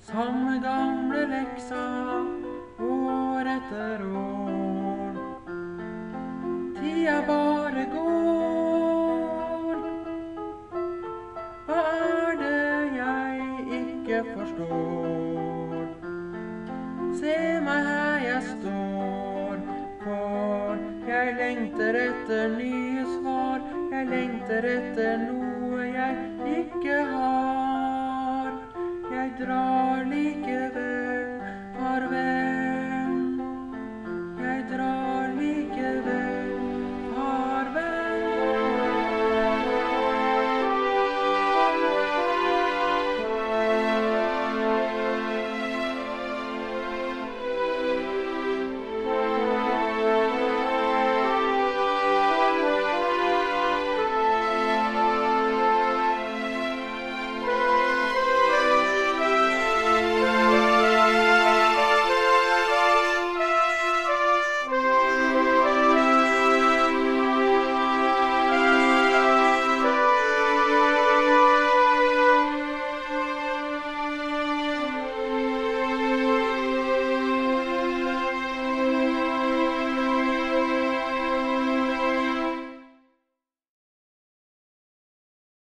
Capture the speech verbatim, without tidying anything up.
Samme gamle leksa, år etter år. Tida bare går. Hva er det jeg ikke forstår? Se meg her jeg står, for jeg lengter etter nye svar. Jeg lengter etter noe jeg ikke har. Jeg drar like